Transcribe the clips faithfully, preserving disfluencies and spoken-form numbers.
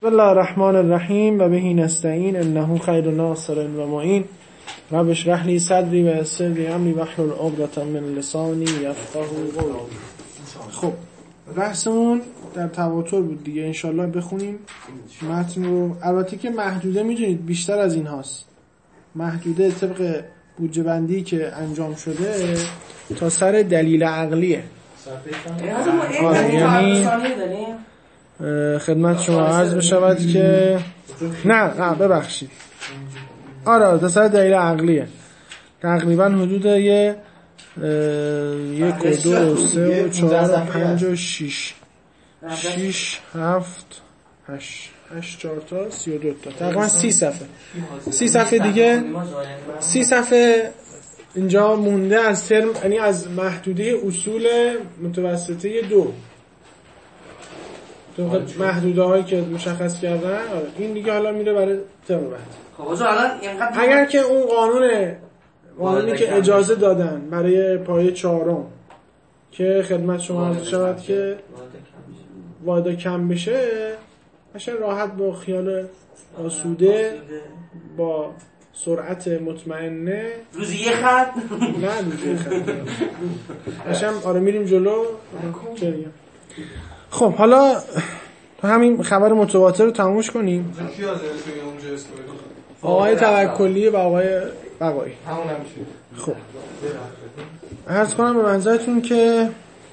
بسم الله الرحمن الرحیم و بهی نستعین انه خیر ناصر و معین رب اشرح لی صدری و یسر لی امری واحلل عقدة من لسانی یفقهوا قولی. خب بحثمون در تواتر بود دیگه، انشالله بخونیم متن رو. البته که محدوده میدونید بیشتر از این هاست، محدوده طبق بودجه بندی که انجام شده تا سر دلیل عقلیه. آره یعنی خدمت شما عرض بشود که نه نه ببخشید آره تا سر دلیل عقلیه، تقریبا حدود یه یک و دو و سه و چهار و پنج و شیش شیش هفت هشت هشت چهار تا سی و دو تا، تقریبا سی صفحه سی صفحه دیگه سی صفحه اینجا مونده از ترم، یعنی از محدوده اصول متوسطه دو تو محدوده هایی که مشخص کردن. این دیگه حالا میره برای ترم بعد. خب الان اینقدر اگر که اون قانون قانونی که اجازه دادن برای پایه چهارم که خدمت شما عرض شود که واحد کم بشه، قشنگ راحت با خیال آسوده با سرعت مطمئنه روزی یه خط نه روزی یه خط قشنگ آره میریم جلو. خب حالا همین خبر متواتر رو تمومش کنیم. آقای توکلی و آقای بقایی. خب عرض کنم به منظرتون که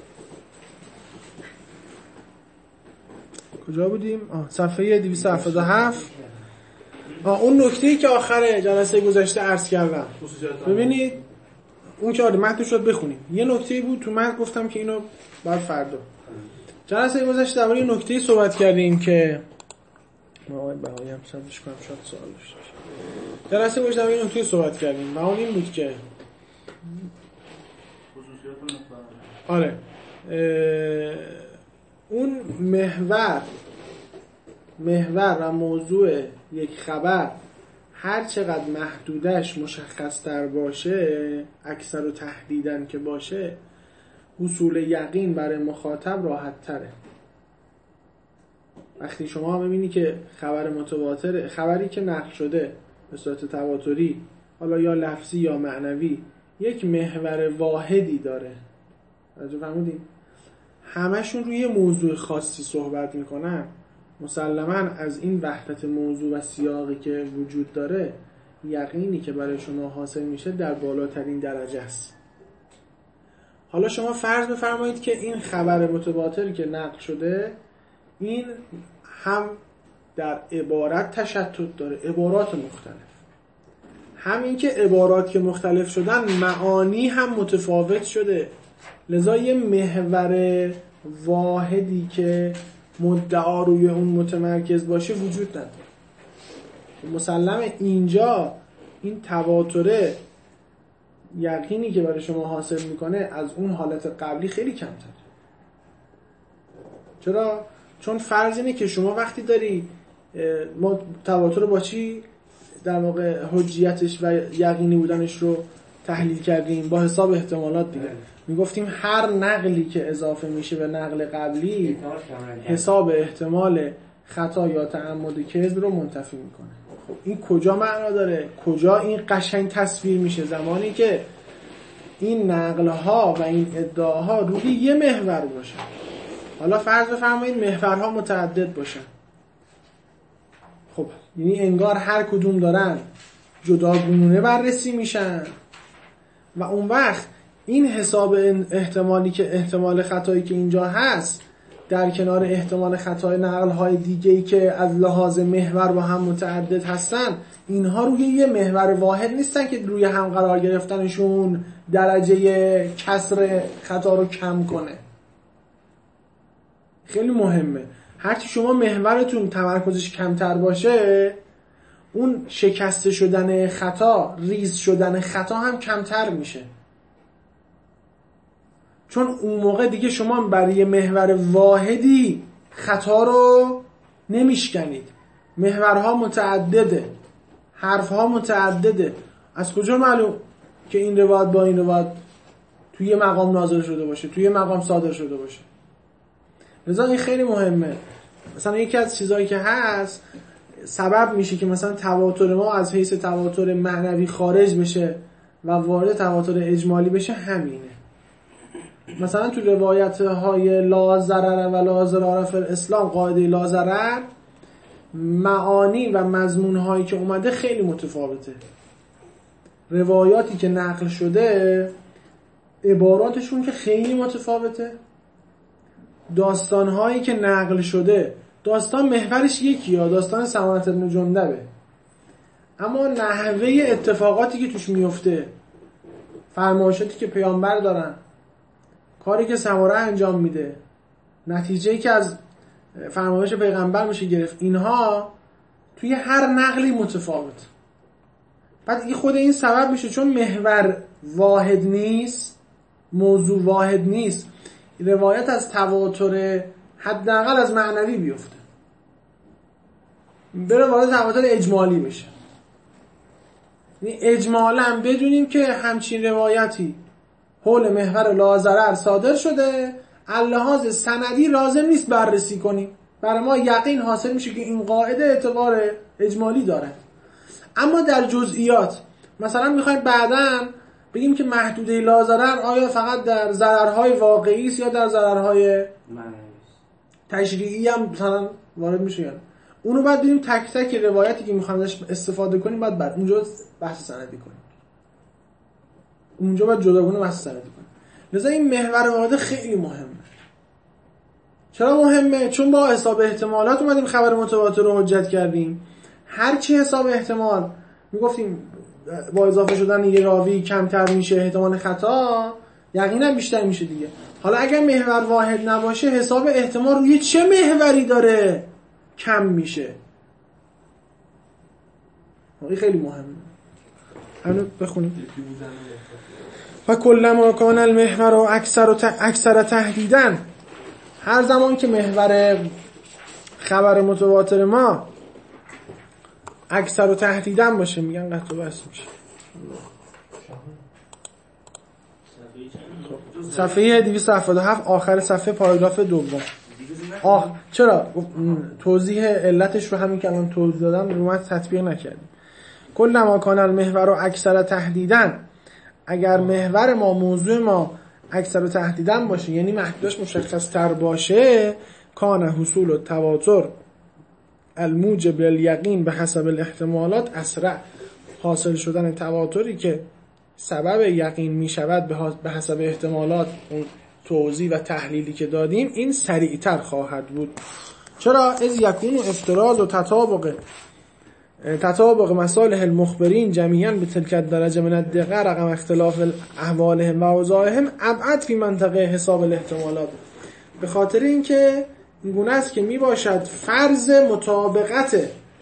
کجا بودیم؟ آه صفحه دویست و هفتاد و هفت. آه اون نکته‌ای که آخر جلسه گذشته عرض کردم ببینید، اون که آره متن شد بخونیم. یه نکته‌ای بود تو متن گفتم که اینو بعد فردا جلسه گذشته درباره یه نکته‌ای صحبت کردیم که ما آقای بهایی هم سرش کنم شاید سوال داشته باشه. جلسه گذشته درباره یه نکته‌ای صحبت کردیم و اون این بود که آره اون محور محور و موضوع یک خبر هر چقدر محدودش مشخص تر باشه، اکثر و تحدیداً که باشه، حصول یقین برای مخاطب راحت تره. وقتی شما ببینی که خبر متواتر، خبری که نقل شده به صورت تواتری، حالا یا لفظی یا معنوی، یک محور واحدی داره، توجه فرمودین؟ همشون روی موضوع خاصی صحبت میکنن، مسلماً از این وحدت موضوع و سیاقی که وجود داره یقینی که برای شما حاصل میشه در بالاترین درجه است. حالا شما فرض بفرمایید که این خبر متواتری که نقل شده این هم در عبارت تشتت داره، عبارات مختلف، همین که عبارات که مختلف شدن معانی هم متفاوت شده، لذا یه محور واحدی که مدعا روی اون متمرکز باشه وجود نداره. مسلمه اینجا این تواتره یقینی که برای شما حاصل میکنه از اون حالت قبلی خیلی کمتره. چرا؟ چون فرض اینه که شما وقتی داری ما تواتر با چی در واقع حجیتش و یقینی بودنش رو تحلیل کردیم؟ با حساب احتمالات دیگه. میگفتیم هر نقلی که اضافه میشه به نقل قبلی حساب احتمال خطا یا تعمد کذب رو منتفی میکنه. خب این کجا معنا داره؟ کجا این قشنگ تصویر میشه؟ زمانی که این نقل‌ها و این ادعاها روی یه محور باشن. حالا فرض بفرمایید محورها متعدد باشن. خب یعنی انگار هر کدوم دارن جداگونه بررسی میشن و اون وقت این حساب احتمالی که احتمال خطایی که اینجا هست در کنار احتمال خطای نقل‌های دیگه‌ای که از لحاظ محور با هم متعدد هستن، اینها روی یه محور واحد نیستن که روی هم قرار گرفتنشون درجه کسر خطا رو کم کنه. خیلی مهمه. هرچی شما محورتون تمرکزش کمتر باشه، اون شکسته شدن خطا، ریز شدن خطا هم کمتر میشه. چون اون موقع دیگه شما برای محور واحدی خطا رو نمیشکنید. محورها متعدده، حرفها متعدده. از کجا معلوم که این روایت با این روایت توی مقام نازل شده باشه، توی مقام صادر شده باشه؟ لذا این خیلی مهمه مثلا یکی از چیزایی که هست سبب میشه که مثلا تواتر ما از حیث تواتر معنوی خارج بشه و وارد تواتر اجمالی بشه همینه. مثلا تو روایت های لا ضرر و لا ضرار فی الاسلام، قاعده لا ضرر، معانی و مضمون هایی که اومده خیلی متفاوته. روایاتی که نقل شده عباراتشون که خیلی متفاوته، داستان هایی که نقل شده داستان محورش یکی یا داستان سمرة بن جندبه، اما نحوه اتفاقاتی که توش میفته، فرمایشاتی که پیامبر دارن، کاری که سمره انجام میده، نتیجه‌ای که از فرمایش پیغمبر میشه گرفت، اینها توی هر نقلی متفاوت. بعد این خود این سبب میشه چون محور واحد نیست، موضوع واحد نیست، روایت از تواتر حداقل از معنوی بیفته بره وارد تواتر اجمالی بشه. یعنی اجمالا بدونیم که همچین روایتی حول محور لا ضرر صادر شده، اللحاظ سندی لازم نیست بررسی کنیم، برای ما یقین حاصل میشه که این قاعده اعتبار اجمالی داره. اما در جزئیات مثلا میخوایم بعداً بگیم که محدوده لا ضرر آیا فقط در ضررهای واقعی است یا در ضررهای تشریعی هم مثلا وارد میشه، یا اونو بعد بریم تک تک روایتی که میخوایم ازش استفاده کنیم بعد بعد اونجا بحث سندی کنیم، اونجا باید جداگانه بحث سندی کنیم. لذا این محور واحد خیلی مهمه. چرا مهمه؟ چون با حساب احتمالات اومدیم خبر متواتر رو حجت کردیم. هر چی حساب احتمال میگفتیم با اضافه شدن یه راوی کمتر میشه احتمال خطا، یقینا بیشتر میشه دیگه. حالا اگر محور واحد نباشه حساب احتمال روی چه محوری داره کم میشه. این خیلی مهمه. همینو بخونیم. و کلما کان المحور و اکثر و اکثر تهدیدن، هر زمان که محور خبر متواتر ما اکثر و تهدیدن باشه، میگن قطع و بس میشه. صفحه دویست و هفتاد و هفت آخر صفحه پاراگراف دوم. آه چرا توضیح علتش رو همین که الان توضیح دادم رو ما تطبیق نکردیم. کلما کان المحور و اکثر تهدیدن، اگر محور ما موضوع ما اکثر تهدیدن باشه، یعنی محدودش مشخص تر باشه، کان حصول التواتر الموجب للیقین به حسب الاحتمالات اسرع، حاصل شدن تواتری که سبب یقین می شود به حسب احتمالات، اون توضیح و تحلیلی که دادیم، این سریعتر خواهد بود. چرا؟ از یکون و افتراض و تطابق تطابق مصالح المخبرین جميعا به تلك الدرجه من الدقه رقم اختلاف احوالهم و اوضاعهم ابعد فی منطقه حساب الاحتمالات. به خاطر اینکه این گونه است که می باشد فرض مطابقت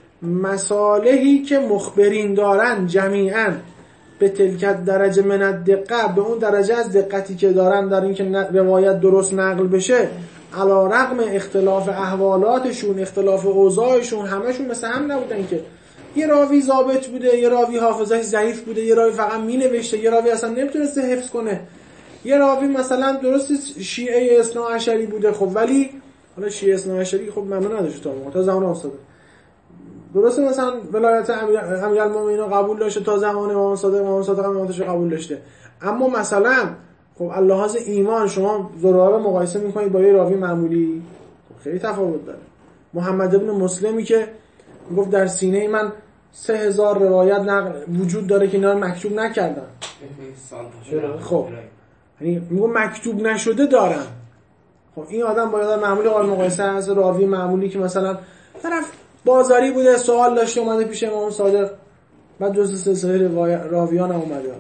مصالحی که مخبرین دارن جمیعا به تلک الدرجه من الدقه، به اون درجه از دقتی که دارن در اینکه روایت درست نقل بشه، علی رغم اختلاف احوالاتشون، اختلاف اوضاعشون، همشون مثل هم نبودن که یه راوی ضابط بوده، یه راوی حافظه‌اش ضعیف بوده، یه راوی فقط مینوشته، یه راوی اصلا نمیتونسته حفظ کنه، یه راوی مثلا درست شیعه اثنا عشری بوده، خب ولی حالا شیعه اثنا عشری خب معنا نداشت تا تا زمان استاد، درسته مثلا ولایت امیرالمومنین رو قبول داشته تا زمان امام صادق، امام صادق هم امامتش قبول داشته، اما مثلا خب اللحاظ ایمان شما زراره رو مقایسه میکنید با یه راوی معمولی، خب خیلی تفاوت داره. محمد ابن مسلمی که گفت در سینه من سه هزار روایت نقل وجود داره که اینا رو مکتوب نکردن، خب یعنی میگم مکتوب نشده دارن، خب این آدم با یه معمولی قابل مقایسه هست راوی معمولی که مثلا طرف بازاری بوده، سوال داشته اومده پیش امام صادق، بعد جزء سلسله راویان هم اومده،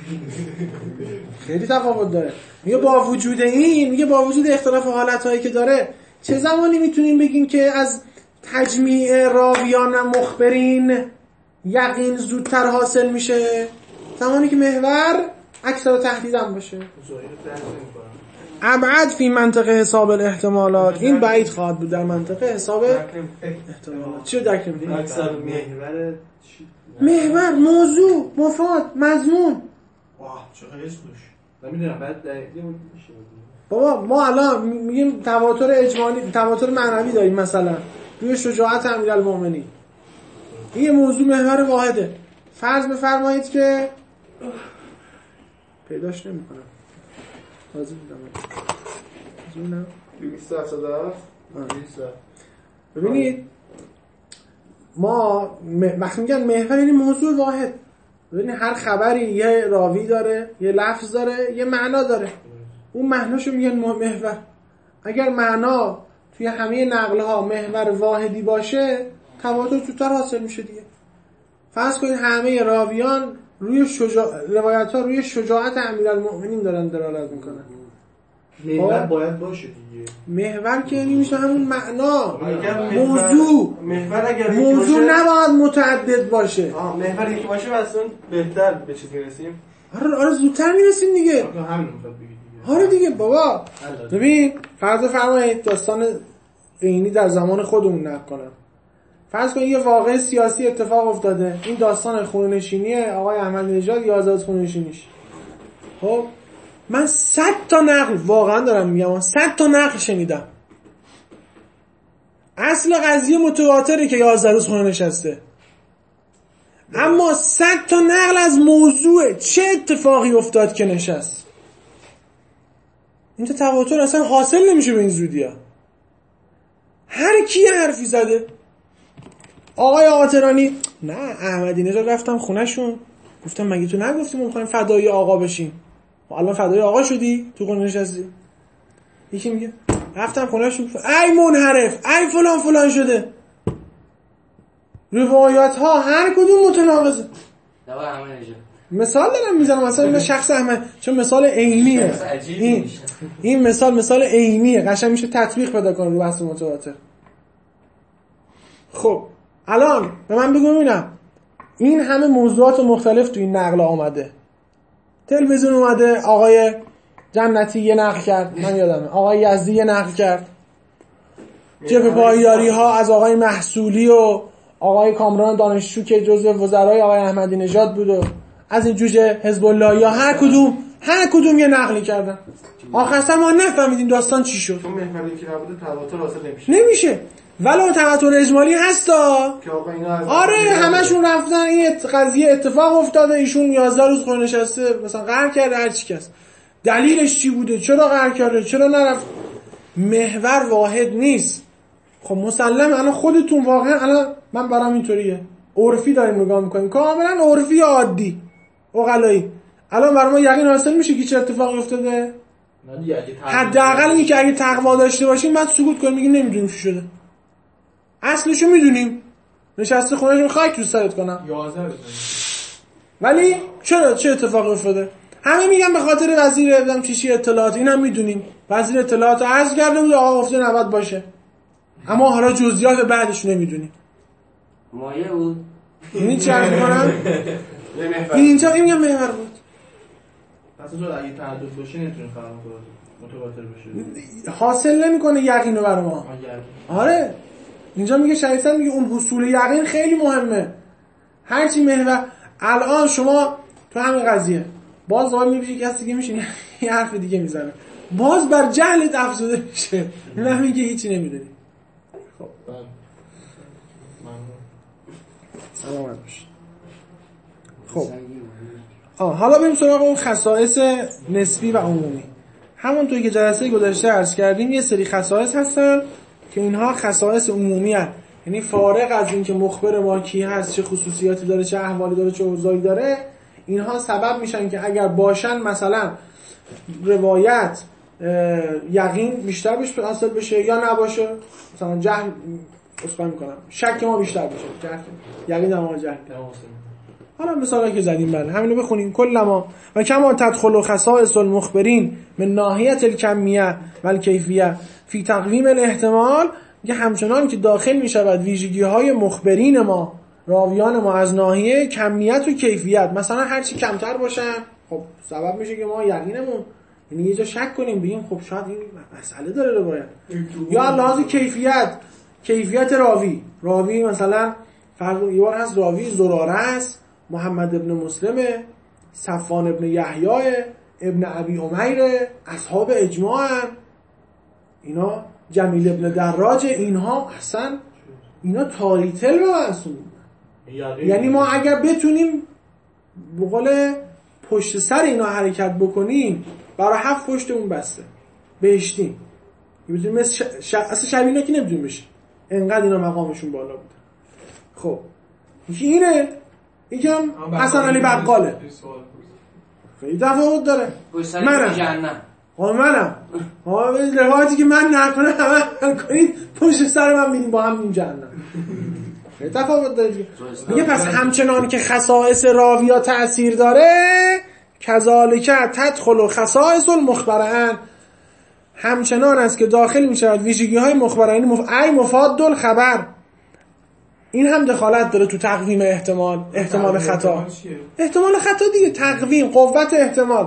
خیلی تفاوت داره. میگه با وجود این، میگه با وجود اختلاف حالتایی که داره، چه زمانی میتونیم بگیم که از تجمیع راویان و مخبرین یقین زودتر حاصل میشه؟ زمانی که محور اکثر تهدیدم باشه. ابعد فی منطقه حساب الاحتمالات، این بعید خواهد بود در منطقه حساب احتمالات. چی رو درک نمی‌کنی؟ اکثر محور محور، موضوع، مفاد، مضمون. واه چقدر اسمش نمیدونم. بعد دقیقی میشه بابا ما الان میگیم تواتر اجمالی، تواتر معنوی داریم مثلا روی شجاعت امیرالمومنین. این موضوع محور واحده. فرض بفرمایید که پیداش نمی‌کنم. تازه دیدم. جونم دویست و هفتاد و هفت. ببینید ما وقتی میگن محور یعنی موضوع واحد. ببینید هر خبری یه راوی داره، یه لفظ داره، یه معنا داره. اون معناشو میگن محور. اگر معنا توی همه نقل‌ها محور واحدی باشه تواتر زودتر حاصل میشه دیگه. فرض کنید همه راویان روی شجاع... روایت‌ها روی شجاعت امیرالمومنین دارن دلالت میکنن. محور باید باشه دیگه. محور که یعنی میشه همون معنا، موضوع. محور اگر موضوع نباید متعدد باشه. آه محور یکی باشه واسه بهتر به چیز میرسیم. آره آره زودتر میرسیم دیگه. همین میخواد بگی دیگه. آره دیگه بابا. ببین فرض فرمایید داستان عینی در زمان خودمون نقل کنم. فرض کنید یه واقعه سیاسی اتفاق افتاده. این داستان خونه‌نشینی آقای احمدی نژاد یا آزاد خونه‌نشینیش. خب من صد تا نقل واقعا دارم میگم صد تا نقل شنیدم. اصل قضیه متواتره که یازده روز خونه نشسته. اما صد تا نقل از موضوع چه اتفاقی افتاد که نشست. این تواتر اصلا حاصل نمیشه به این زودی‌ها. هر کی حرفی زده. آقای آقاترانی نه احمدی نژاد رفتم خونه‌شون گفتم مگه تو نگفتی ما می‌خوایم فدایی آقا بشیم؟ الان فدای آقا شدی تو خونه نشستی. یکی میگه رفتم خونه‌شون ای منحرف ای فلان فلان شده. روایات ها هر کدوم متناقضه. دوا احمد نژاد مثال دارم میزنم مثلا این شخص احمد چون مثال عینیه. این این مثال مثال عینیه قشنگ میشه تطبیق پیدا کنه رو بحث متواتر. خب الان به من بگو ببینم این همه موضوعات مختلف تو این نقل آمده. تلویزیون اومده آقای جنتی یه نقل کرد من یادمه آقای یزدی یه نقل کرد. جبهه پایداری ها از آقای محصولی و آقای کامران دانشجو که جزو وزرای آقای احمدی نژاد بود و از این جوجه حزب الله یا هر کدوم هر کدوم یه نقلی کردن. آخرش ما نفهمیدیم داستان چی شد. چون محور یکی نبوده تواتر حاصل نمیشه. نمیشه. ولو تواتر اجمالی هستا که آقا اینا از آره همشون رفتن این قضیه اتفاق افتاده ایشون یازده روز خونه نشسته مثلا قهر کرده هر چی کس دلیلش چی بوده چرا قهر کرده چرا نرفت. محور واحد نیست. خب مسلم الان خودتون واقعا الان من برام اینطوریه عرفی داریم نگاه میکنیم کاملا عرفی عادی عقلایی الان برام یقین حاصل میشه که چه اتفاقی افتاده. حداقل اینی که اگه تقوا داشته باشیم بعد سکوت کنیم میگیم نمیدونیم چی شده. اصلشو میدونیم نشسته خونه‌شون خاک تو سرت کنم ولی چرا چه اتفاقی افتاده. همه میگن به خاطر وزیر ادم چیشی اطلاعات اینم میدونیم وزیر اطلاعات عرض کرده بود آقا گفته نباید باشه اما حالا جزئیات بعدش نمیدونیم. مایه بود این چه عرض میکنم این اینجا این میگم محور بود. اصلا تو اگه تعدد باشه نمیتونه خبر متواتر بشه حاصل نمیکنه یقینو برای ما. آره اینجا میگه شریعت میگه اون حصول یقین خیلی مهمه. هرچی محور الان شما تو همین قضیه باز دوباره میبینی کسی دیگه میشینه یه حرف دیگه میزنه باز بر جهلت افزوده میشه نه میگه هیچی نمیدونی. خب سلامت باش. خب آه حالا بریم سراغ اون خصائص نسبی و عمومی. همونطوری که جلسه گذشته عرض کردیم یه سری خصائص هستن که اینها خصائص عمومی هستن یعنی فارغ از این که مخبر ما کی هست چه خصوصیاتی داره چه احوالی داره چه اوضاعی داره اینها سبب میشن که اگر باشن مثلا روایت یقین بیشتر بشه حاصل بشه یا نباشه مثلا جهل اسقا میکنم شک ما بیشتر بشه جهل یقین در مقابل جهل. حالا مثالی که زدیم بله همینو بخونیم کلما و کما تدخل خصائص المخبرین من ناحیه الکمیه و الکیفیه فی تقویم الاحتمال که همچنان که داخل میشود ویژگی های مخبرین ما راویان ما از ناحیه کمیت و کیفیت مثلا هرچی کمتر باشن خب سبب میشه که ما یقینمون یعنی یه جا شک کنیم بگیم خب شاید این مسئله داره روایت یا لحاظ کیفیت کیفیت راوی راوی مثلا فرض یه بار هست راوی زراره است محمد ابن مسلم صفوان ابن یحیی ابن ابی امیر اصحاب اجماع هن. اینا جمیل ابن دراج، اینها اصلا اینا تاریتل به محسوب. یعنی ما اگر بتونیم به قول پشت سر اینا حرکت بکنیم برای هفت پشتمون بسته بهشتیم. میتونیم مثل ش... ش... اصلا شبیه اینا که نمیتونیم بشیم، انقدر اینا مقامشون بالا بود. خب یکی اینه، یکی هم حسن علی بقاله. خیلی تفاوت داره. منم جهنم ها منم ها روایتی که من نکنه همه کنید پشت سر من میدیم با هم این جهنم. خیلی تفاوت داره. میگه پس همچنان که خصائص راویا تأثیر داره، کذالک تدخل خصائص المخبران، همچنان است که داخل می شود ویژگی های مخبرانی مف... ای مفاد الخبر، این هم دخالت داره تو تقویم احتمال احتمال خطا. احتمال خطا دیگه تقویم قوت احتمال.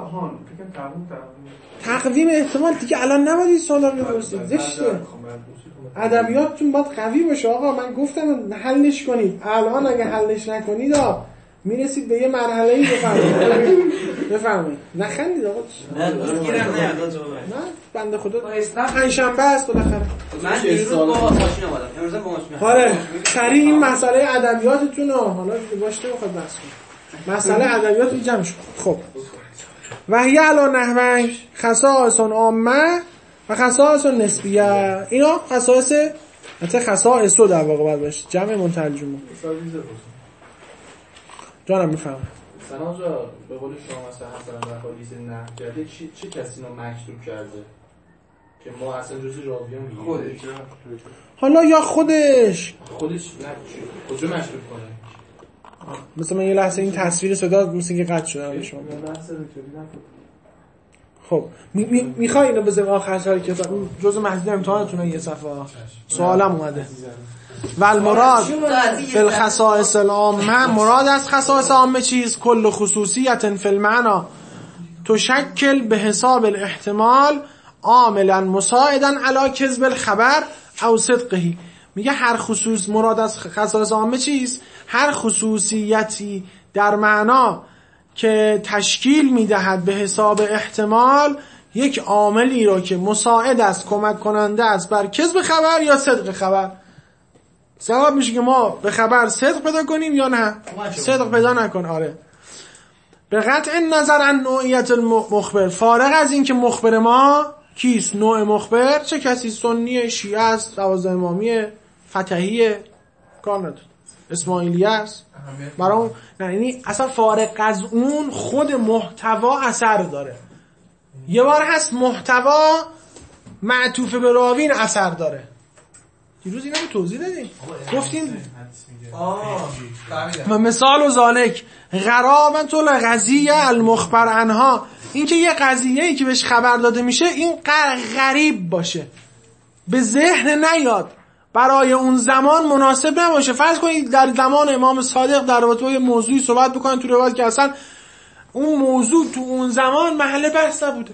تقویم احتمال دیگه الان نباید این سوالا رو بپرسید، زشته. ادبیاتتون باید قوی باشه آقا. من گفتم حلش کنید، الان اگه حلش نکنید میرسید به یه مرحله‌ای. بفرمایید بفرمایید. نخندید آقا. نه گیرم نه آقا تو. نه بنده خدا پنجشنبه است بالاخره. من دیروز با ماشین اومدم، امروز با ماشین. آره سریع این مسئله ادبیاتتون رو حالا باشه بخواد بحث کنیم. مسئله ادبیات رو جمع شد. خب وحی علی نحوین خصائص عامه و خصائص نسبیه. اینا خصائص مثلا خصائص در واقع باید باشه جمع مترجمه. جانم میفهمم. سلام جا به قول شما مثلا حسن در حدیث نهجده چه چه کسی رو مکتوب کرده که ما اصلا جزء راویان میگیم؟ خودش. حالا یا خودش خودش نه کجا مشروط کنه؟ مثلا من یه لحظه این تصویر صدا موسیقی قطع شده شما. خب میخوای اینو بذاریم آخر سر کتاب جزء محدود امتحانتونه یه صفحه سوالم اومده. والمراد بالخصائص العامه، مراد از خصائص عامه چیز؟ کل خصوصیت فی المعنی تشکل به حساب الاحتمال عاملا مساعدا علی کذب الخبر او صدقه. میگه هر خصوص، مراد از خصائص عامه چیز؟ هر خصوصیتی در معنا که تشکیل میدهد به حساب احتمال یک عاملی رو که مساعد است، کمک کننده است بر کذب خبر یا صدق خبر. سبب میشه که ما به خبر صدق پیدا کنیم یا نه صدق پیدا نکن. آره به قطع نظر عن نوعیت المخبر، فارغ از این که مخبر ما کیست، نوع مخبر چه کسی، سنی، شیعه است، دوازده امامیه، فتحیه، کار نداره، اسماعیلیه است برام نه. یعنی اصلا فارغ از اون خود محتوا اثر داره. یه بار هست محتوا معطوف به راوین اثر داره. دیروز اینا رو توضیح دادیم گفتیم و مثال و ذالک غرابت القضیه المخبر عنها، این که یه قضیه‌ای که بهش خبر داده میشه این غریب باشه، به ذهن نیاد، برای اون زمان مناسب نباشه. فرض کنید در زمان امام صادق در رابطه با یه موضوعی صحبت بکنن تو روایت که اصلا اون موضوع تو اون زمان محل بحث نبوده.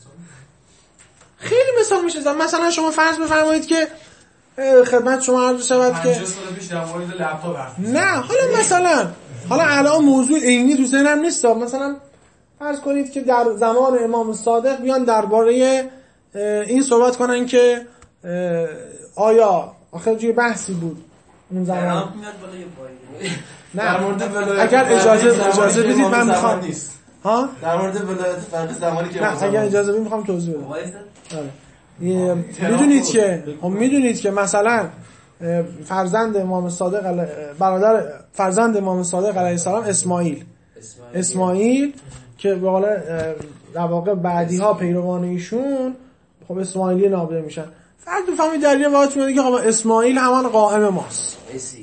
خیلی مثال میشه. مثلا شما فرض بفرمایید که خدمت شما عرض شود که نه حالا مثلا حالا الان موضوع عینی تو ذهنم نیست، مثلا فرض کنید که در زمان امام صادق بیان درباره این صحبت کنن که آیا آخر توی بحثی بود اون زمان نه اگر اجازه اجازه بدید من میخوام ها در مورد ولایت فرق زمانی که نه اگر اجازه بدید میخوام توضیح بدم. میدونید که هم میدونید که مثلا فرزند امام صادق علی... برادر فرزند امام صادق علیه السلام اسماعیل اسماعیل, اسماعیل که به قول در واقع بعدی ها پیروان ایشون خب اسماعیلی نامیده میشن. فرض بفهمید در یه واقعیت میگه که اسماعیل همان قائم ماست،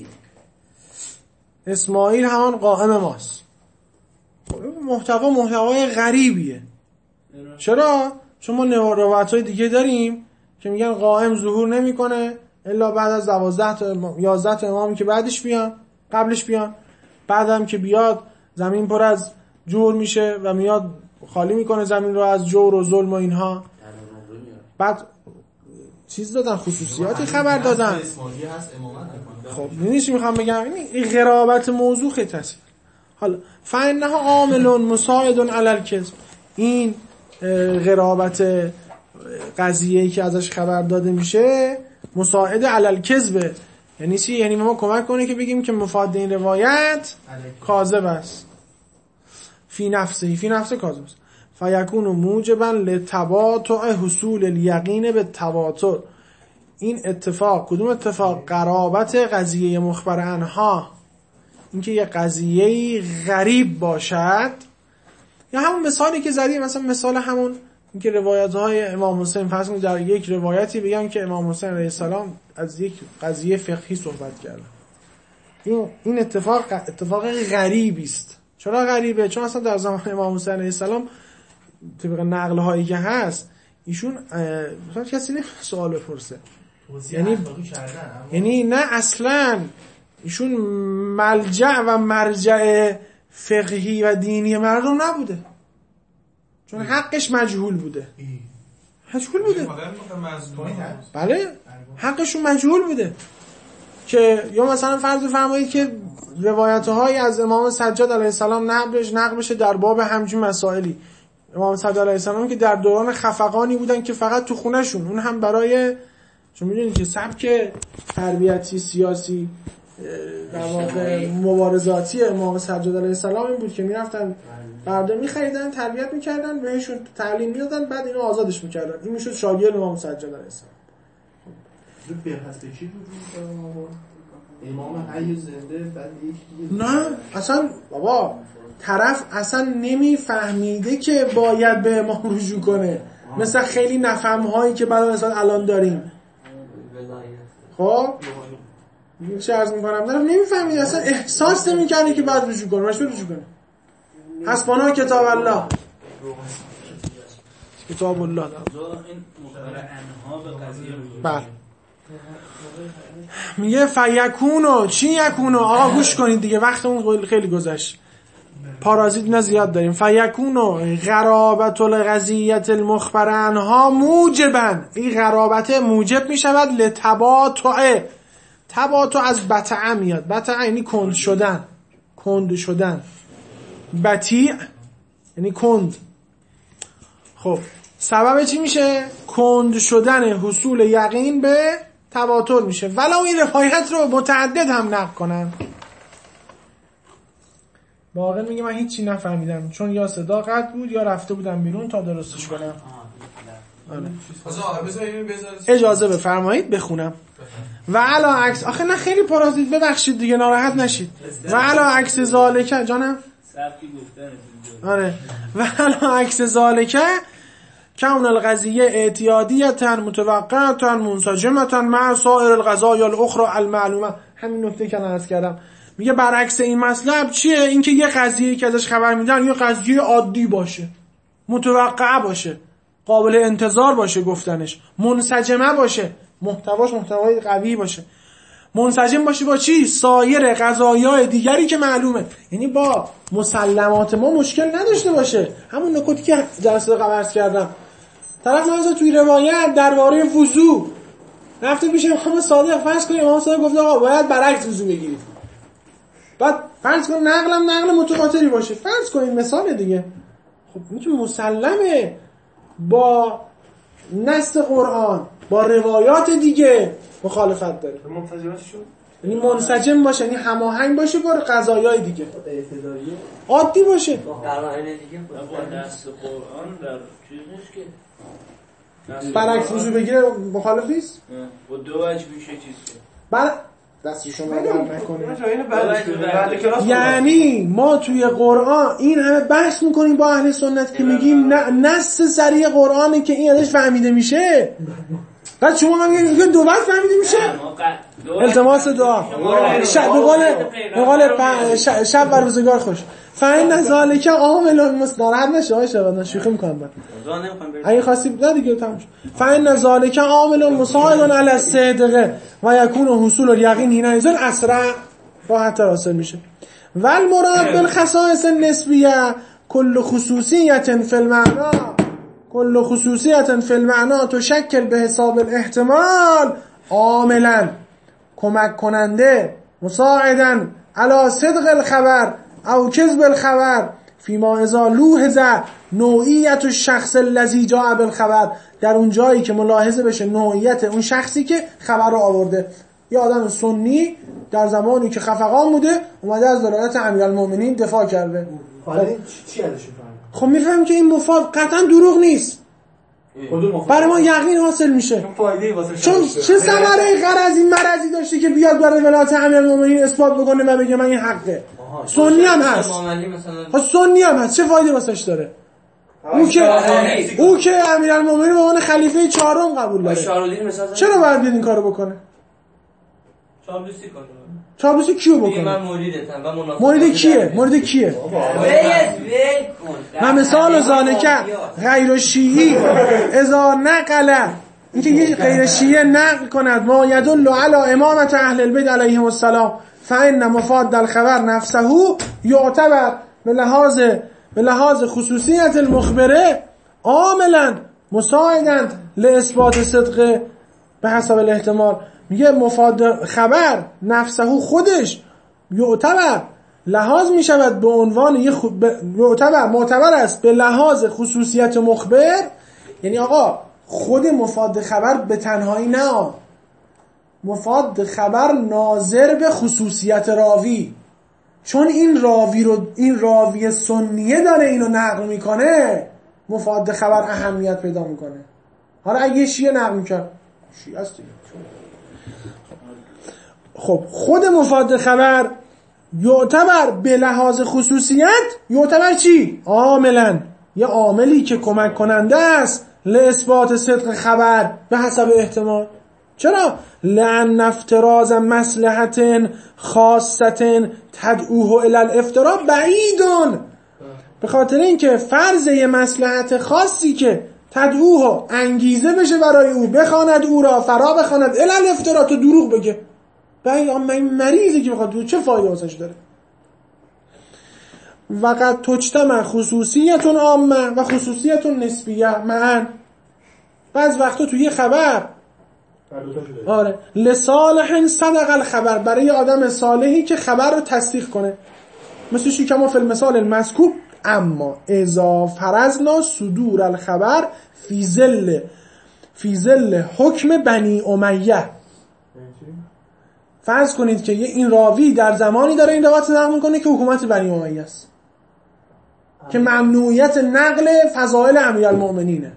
اسماعیل همان قائم ماست. محتوا محتوای غریبیه. چرا؟ چون ما روایت‌های دیگه داریم که میگن قائم ظهور نمیکنه الا بعد از دوازده تا یازده تا امامی که بعدش بیان، قبلش بیان، بعدم که بیاد زمین پر از جور میشه و میاد خالی میکنه زمین رو از جور و ظلم و اینها. بعد چیز دادن، خصوصیاتی خبر دادن. خب می‌بینی چی میخوام بگم؟ این غرابت موضوع خیلی تاثیر. حالا فإنه عامل مساعد علی الکذب، این غرابت قضیه‌ای که ازش خبر داده میشه مساعد علی الکذب. یعنی چی؟ یعنی ما کمک کنه که بگیم که مفاد این روایت کاذب است. فی نفسه فی نفسه کاذب است. فیکون موجبا لتباطؤ حصول الیقین به تواتر. این اتفاق کدوم اتفاق؟ قرابت قضیه مخبر عنها، اینکه یه قضیه غریب باشد. یا همون مثالی که زدیم، مثلا مثال همون اینکه روایت های امام حسین، فرض کنید در یک روایتی بگن که امام حسین علیه السلام از یک قضیه فقهی صحبت کردن. این این اتفاق اتفاق غریبی است. چرا غریبه؟ چون اصلا در زمان امام حسین علیه السلام طبق نقل هایی که هست ایشون مثلا کسی نمیشه سوال بپرسه، یعنی یعنی نه اصلا ایشون ملجأ و مرجع فقهی و دینی مردم نبوده، چون حقش مجهول بوده. مجهول بوده. بله حقشون مجهول بوده. که یا مثلا فرض فرمایید که روایت‌های از امام سجاد علیه السلام نقلش نقل بشه در باب همچین مسائلی. امام سجاد علیه السلام که در دوران خفقانی بودن که فقط تو خونه‌شون، اون هم برای چون میدونید که سبک تربیتی سیاسی در واقع مبارزاتی امام سجاد علیه السلام این بود که میرفتن برده میخریدن، تربیت میکردن، بهشون تعلیم میدادن، بعد اینو آزادش میکردن. این میشد شاگرد امام سجاد علیه السلام. چی بود امام حی زنده بعد یک نه اصلا بابا طرف اصلا نمیفهمیده که باید به امام رجوع کنه، مثل خیلی نفهم هایی که بعد مثلا الان داریم. خب چه عرض میکنم دارم نمیفهمید، اصلا احساس نمیکنه که بعد رجوع کنه. باشه رجوع کنه. حسبنا کتاب الله، کتاب الله دارم. بله میگه فیکونو چی یکونو. آقا گوش کنید دیگه، وقتمون خیلی گذشت، پارازیت نه زیاد داریم. فیکونو غرابت القضیه المخبر عنها موجبا، این غرابت موجب میشود لتباطؤ. تباطؤ از بطع میاد، بطع یعنی کند شدن، کند شدن. بطیع یعنی کند. خب سبب چی میشه؟ کند شدن حصول یقین به تواتر میشه، ولو این روایت رو متعدد هم نقل کنن. باقر میگه من هیچی نفهمیدم، چون یا صدا قطع بود یا رفته بودم بیرون تا درستش کنم. اجازه بفرمایید بخونم. و علا عکس، آخه نه خیلی پارازیت، ببخشید دیگه ناراحت نشید. و علا عکس ذالک جانم آره و علا عکس ذالک کون القضیه اعتیادیتا متوقعتا منسجمتا مع سایر القضایا الاخرى المعلومه. همین نکته که عرض کردم. میگه برعکس این مطلب چیه؟ اینکه یه قضیه‌ای که ازش خبر میدن یه قضیه عادی باشه، متوقعه باشه، قابل انتظار باشه گفتنش، منسجمه باشه، محتواش محتوای قوی باشه. منسجم باشه با چی؟ سایر قضایای دیگری که معلومه، یعنی با مسلمات ما مشکل نداشته باشه. همون نکاتی که جلسه قبل عرض کردم، طرف مثلا توی روایت درباره وضو رفته پیش امام صادق، فرض کنید امام صادق گفته آقا باید برعکس وضو بگیرید، بعد فرض کنید نقلم نقل متواتری باشه، فرض کنید مثال دیگه. خب این که مسلمه با نص قرآن با روایات دیگه مخالفت داره. منسجمش شد، یعنی منسجم باشه، یعنی هماهنگ باشه با قضایای دیگه، عادی باشه. قرائن دیگه با نص قرآن در چیزش که برعکس وضو بگیره مخالفی است؟ با دو وجه میشه چیز که بله دست شما در نکنید. یعنی ما توی قرآن این همه بحث میکنیم با اهل سنت که میگیم نص صریح قرآنه که این ازش فهمیده میشه، بعد شما میگید دو وجه فهمیده میشه. التماس دعا شب بقول شب و روزگار خوش. فإن ذلك عامل مستند نشه. آقا شبان شوخی میکنم بعد اگه خواستی نه دیگه تموم شد. فإن ذلك عامل مساعد علی الصدق و یکون حصول الیقین حینئذ اسرع، راحت حاصل میشه. و المراد بالخصائص النسبیه کل خصوصیت فی المعنى کل خصوصیت فی المعنى تشکل به حساب الاحتمال عاملا کمک کننده مساعدا علی صدق الخبر او کذب الخبر فيما اذا لوحظ نوعیت الشخص الذی جاء بالخبر، در اون جایی که ملاحظه بشه نوعیت اون شخصی که خبر رو آورده. یه آدم سنی در زمانی که خفقان بوده اومده از ولایت امیرالمومنین دفاع کرده. حالا این چی ازش میفهمه؟ خب میفهمیم که این مفاد قطعا دروغ نیست، برای ما یقین حاصل میشه. چون چه ثمره غرضی مرضی داشته که بیاد برای ولایت امیرالمومنین اثبات بکنه و بگه من این حقه. سنی هم هست، ها سنی هم هست، چه فایده واسش داره؟ او که او که امیرالمومنین به عنوان خلیفه چهارم قبول داره، چرا باید بیاد این کارو بکنه؟ چابلوسی کنه. چابلوسی کیو بکنه؟ من مریدتم و منافق. مرید کیه؟ مرید کیه؟ و مثال ذالک غیر شیعی اذا نقل، اینکه یه غیر شیعه نقل کند ما یدل علی امامت اهل البیت علیهم السلام فان مفاد الخبر نفسه یعتبر به لحاظ به لحاظ خصوصیت المخبره عاملا مساعدا لاثبات صدق به حسب الاحتمال. میگه مفاد خبر نفسه خودش یعتبر لحاظ میشود به عنوان یه خ... ب... یعتبر معتبر است به لحاظ خصوصیت مخبر. یعنی آقا خود مفاد خبر به تنهایی نه، مفاد خبر ناظر به خصوصیت راوی، چون این راوی رو این راوی سنیه داره اینو نقل میکنه مفاد خبر اهمیت پیدا میکنه. حالا اگه شیعه نقل میکنه شیعه است دیگه. خب خود مفاد خبر یعتبر به لحاظ خصوصیت یعتبر چی؟ عاملا یه عاملی که کمک کننده است لاثبات صدق خبر به حسب احتمال. چرا؟ لأن افتراض مصلحت خاصة تدعوه الی الافتراء بعیدون، به خاطر اینکه فرض یه مصلحت خاصی که تدعوه انگیزه بشه برای او بخواند او را فرا بخواند الی الافتراء، تو دروغ بگه. بعد من مریضی که بخواد چه فایده واسش داره؟ وقد تجتمع خصوصیت عامه و خصوصیت نسبیه معا. بعض وقتا توی خبر آره لصالح صدق الخبر، برای آدم صالحی که خبر رو تصدیق کنه، مثل چی که ما فی المثال المذکور اما اذا فرضنا صدور الخبر فی ظل فی ظل حکم بنی امیه. فرض کنید که این راوی در زمانی داره این روایت نقل میکنه که حکومت بنی امیه است، که ممنوعیت نقل فضائل امیرالمومنینه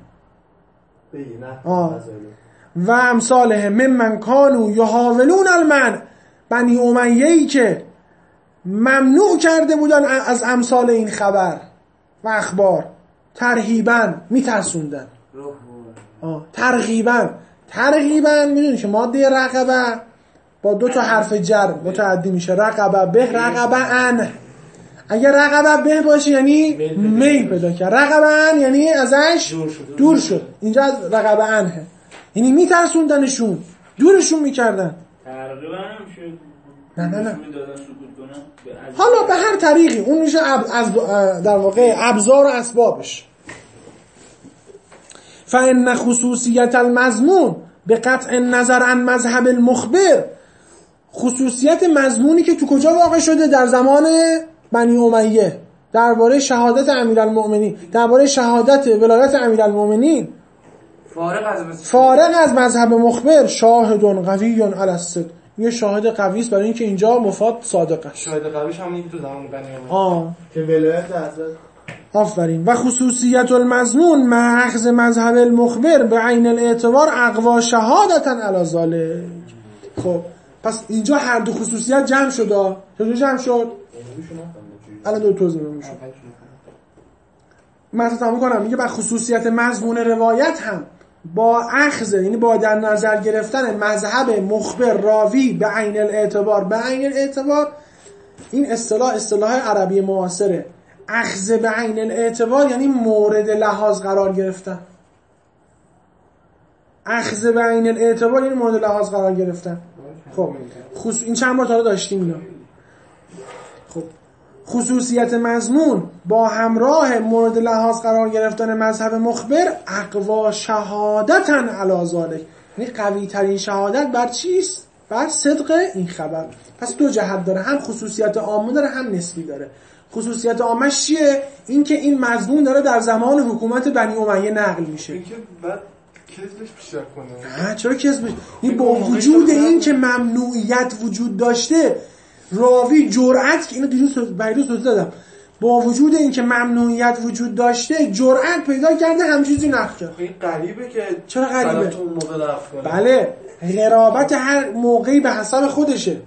و امثاله ممن کانوا یحاولون المنع، بنی امیه‌ای که ممنوع کرده بودن از امثال این خبر و اخبار، ترهیبا میترسوندن، ترغیبا ترغیبا میدونی که ماده رقبه با دو تا حرف جر متعدی میشه، رقبه به رقبه ان. اگر رقبه به باشه یعنی میل پیدا کرد، رقبه ان یعنی ازش دور شد. اینجا از رقبه انه، یعنی میترسوندنشون، دورشون میکردن. تقریبا هم شد نه نه نه حالا به هر طریقی اون میشه از در واقع ابزار و اسبابش. فإن خصوصیت المضمون به قطع نظر عن مذهب المخبر، خصوصیت مضمونی که تو کجا واقع شده؟ در زمان بنی امیه، درباره شهادت امیرالمومنین، درباره شهادت ولایت امیرالمومنین، فارغ از فارغ از مذهب مخبر، شاهد قوی علی الصدق، یه شاهد قوی است برای اینکه اینجا مفاد صادق است. شاهد قویش هم اینکه تو زمان بنی امیه آه که ولایت حضرت. آفرین. و خصوصیت المضمون مع اخذ مذهب المخبر به عین الاعتبار اقوا شهادتا علی ذلک. خب پس اینجا هر دو خصوصیت جمع شد. چطور جمع شد؟ الان دو توضیح میشه. من تمام کنم. میگه با خصوصیت مضمون روایت هم با اخذ، یعنی با در نظر گرفتن مذهب مخبر راوی به عین الاعتبار، به عین الاعتبار این اصطلاح اصطلاح عربی معاصره. اخذ به عین الاعتبار یعنی مورد لحاظ قرار گرفتن. اخذ به عین الاعتبار یعنی مورد لحاظ قرار گرفتن. خب خصوص... این چند بار تا داشتیم اینا. خب خصوصیت مضمون با همراه مورد لحاظ قرار گرفتن مذهب مخبر اقوا شهادتن علی ذلک، یعنی قوی ترین شهادت بر چیست؟ بر صدق این خبر. پس دو جهت داره، هم خصوصیت عامه داره هم نسبی داره. خصوصیت عامش چیه؟ این که این مضمون داره در زمان حکومت بنی امیه نقل میشه. این که بعد کذبش بیشتر کنه. نه چرا کذبش؟ این با وجود این که ممنوعیت وجود داشته، راوی جرأت که اینو دیروز بیروز توضیح دادم، با وجود این که ممنوعیت وجود داشته جرأت پیدا کرده همین چیزی نقل کرد. این غریبه که چرا غریبه؟ اون موقع رفت کنه. بله، غرابت هر موقعی به حسب خودشه.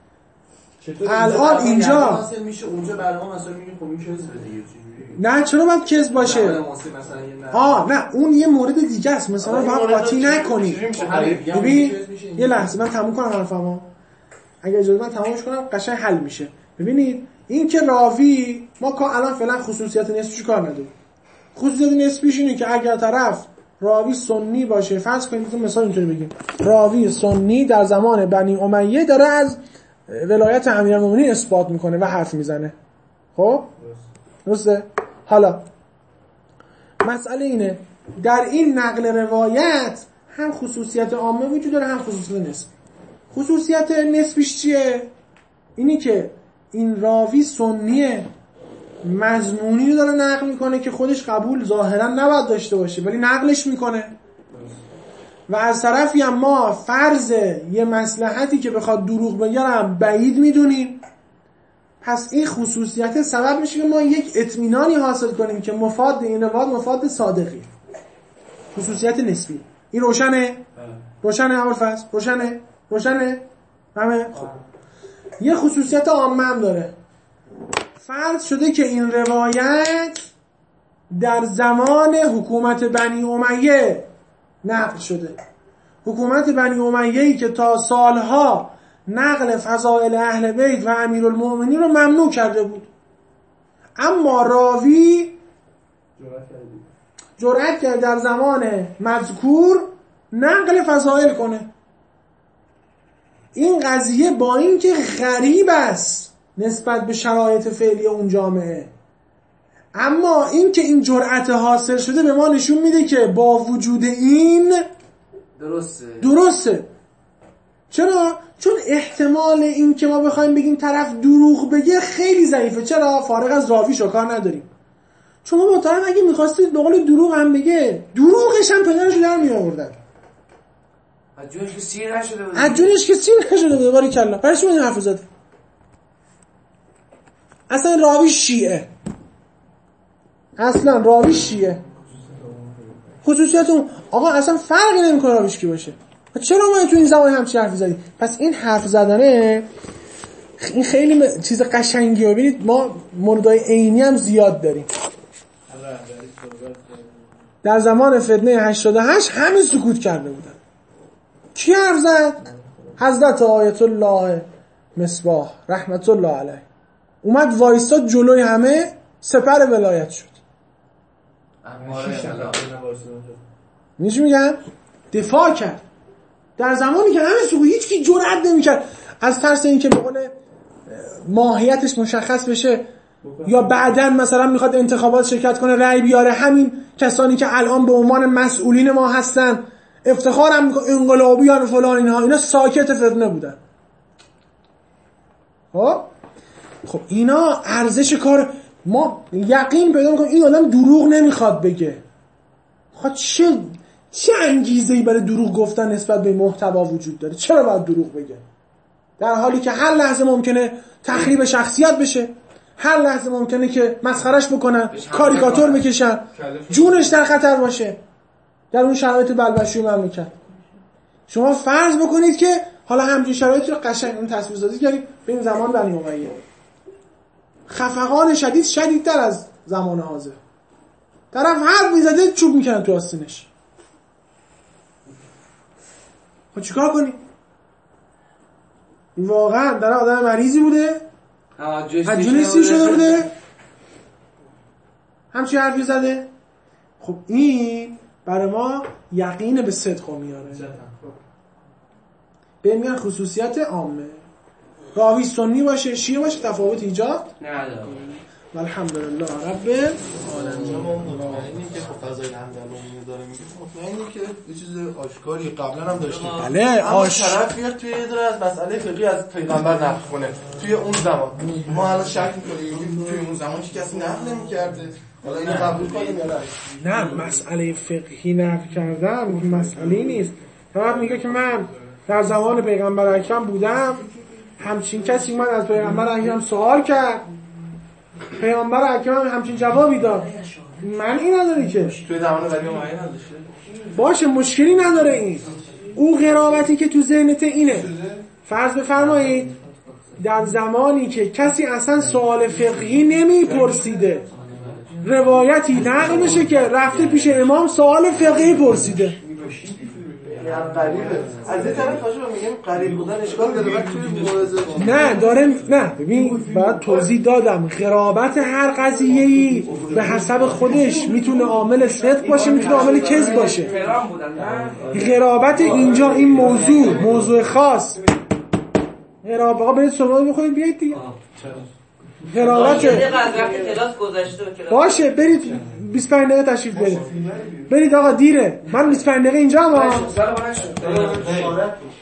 الان اینجا حاصل میشه اونجا برنامه مثلا میگه خب این کذب دیگه چجوری؟ نه چرا باید کذب باشه؟ آه نه اون یه مورد دیگه است، مثلا باید قاطی نکنی. ببین یه لحظه من تموم کنم حرفمو، اگه اجازه من تمومش کنم قشنگ حل میشه. ببینید این که راوی، ما که الان فعلا خصوصیت نسبیش کار نداریم. خصوصیت نسبیش اینه که اگر طرف راوی سنی باشه، فرض کنید مثلا اینطوری بگیم راوی سنی در زمان بنی امیه داره از ولایت امیرالمومنین اثبات میکنه و حرف میزنه. خب درسته؟ حالا مسئله اینه در این نقل روایت هم خصوصیت عامه وجود داره هم خصوصیت نسبی. خصوصیت نسبیش چیه؟ اینی که این راوی سنیه، مضمونی رو داره نقل میکنه که خودش قبول ظاهرا نباید داشته باشه ولی نقلش میکنه، و از طرفی هم ما فرض یه مصلحتی که بخواد دروغ بگه هم بعید میدونیم. پس این خصوصیت سبب میشه که ما یک اطمینانی حاصل کنیم که مفاد این روایت مفاد صادقی. خصوصیت نسبی این روشنه؟ روشنه ابوالفضل؟ روشنه؟ روشنه؟ همه؟ خب یه خصوصیت عامه هم داره. فرض شده که این روایت در زمان حکومت بنی امیه نقل شده. حکومت بنی امیه‌ای که تا سالها نقل فضائل اهل بیت و امیرالمومنین رو ممنوع کرده بود، اما راوی جرأت کرد در زمان مذکور نقل فضائل کنه. این قضیه با این که غریب است نسبت به شرایط فعلی اون جامعه، اما این که این جرأت حاصل شده به ما نشون میده که با وجود این درسته درسته. چرا؟ چون احتمال این که ما بخوایم بگیم طرف دروغ بگه خیلی ضعیفه. چرا؟ فارغ از راویش کار نداریم. چون ما با طرف اگه میخواستید به قول دروغ هم بگه، دروغش هم پدرش در می آوردن. از جونش که سیر نشده بود. از جونش که سیر نشده بود. باری کلا. برای چی من حرف زدم؟ اصلا راوی شیعه. اصلا راوی شیعه. خصوصیت اون آقا اصلا فرقی نمیکنه راویش کی باشه. چرا ما تو این زمان همچین حرفی زدیم؟ پس این حرف زدنه این خیلی م... چیز قشنگیه. ببینید ما موردای عینی هم زیاد داریم. در زمان فتنه هشتاد و هشت همین سکوت کرده بودن. کی حرف زد؟ حضرت آیت الله مصباح رحمت الله علیه اومد وایستاد جلوی همه، سپر ولایت شد. میش میگم دفاع کرد در زمانی که همه سکوت، هیچ کی جرئت نمیکرد از ترس اینکه به قول ماهیتش مشخص بشه یا بعداً مثلا میخواد انتخابات شرکت کنه رأی بیاره، همین کسانی که الان به عنوان مسئولین ما هستن افتخارم میکنه انقلابیان فلان اینها، اینا ساکت فتنه بودن. خب خب اینا ارزش کار ما یقین پیدا میکنیم این آدم دروغ نمیخواد بگه. خب چه چه انگیزه‌ای برای دروغ گفتن نسبت به محتوا وجود داره؟ چرا باید دروغ بگه؟ در حالی که هر لحظه ممکنه تخریب شخصیت بشه، هر لحظه ممکنه که مسخرش بکنن، کاریکاتور بکشن، جونش در خطر باشه در اون شرایط بلبشوی مملکت. شما فرض بکنید که حالا همین شرایط رو قشنگ اون تصویرسازی کردیم به این زمان بنی امیه، خفقان شدید شدیدتر از زمان حاضر، طرف حرف میزده چوب میکنن تو آستینش. خب چیکار کنی؟ واقعا در آدم مریضی بوده، حجونی سیر شده بوده، همچی حرفی زده. خب این برای ما یقین به صدق میاره. به میگن خصوصیت عامه. راوی سنی باشه شیعه باشه تفاوت ایجاد نداره. والحمدلله رب العالمین. ما مطمئنیم که خب فضای همدلمون داره میگه، مطمئنیم که یه چیز آشکاری قبلا هم داشتیم. بله آش طرف میاد توی یه دونه از مسئله فقهی از پیغمبر نقل کنه توی اون زمان. ما الان شک می‌کنیم توی اون زمان چه کسی نقل نمی‌کرده. حالا اینو قبول کنیم یا نه؟ نه مسئله فقهی نقل کردن مسئله نیست. طرف میگه که من در زمان پیغمبر اکرم بودم، همچین کسی اومد از پیغمبر اکرم سوال کرد، پیغمبر اکرم همچین جوابی داد. من این نداره که توی زمان ولی معین نداشته باشه، مشکلی نداره. این او قرابتی که تو ذهنت اینه. فرض بفرمایید در زمانی که کسی اصلا سوال فقهی نمیپرسیده، روایتی نقل میشه که رفته پیش امام سوال فقهی پرسیده. قریبه. از این طرف باشه میگیم قریب بودن اشکال داره وقتی توی مورد نه داره نه ببین بعد توضیح دادم غرابت هر قضیه‌ای به حسب خودش میتونه عامل صدق باشه، میتونه عامل کذب باشه. غرابت اینجا این موضوع موضوع خاص غرابت. آقا برید شما بخورید بیایید دیگه. غرابت باشه برید بیست و پنج دقیقه تشریف برید برید آقا دیره. من بیست و پنج دقیقه اینجا هم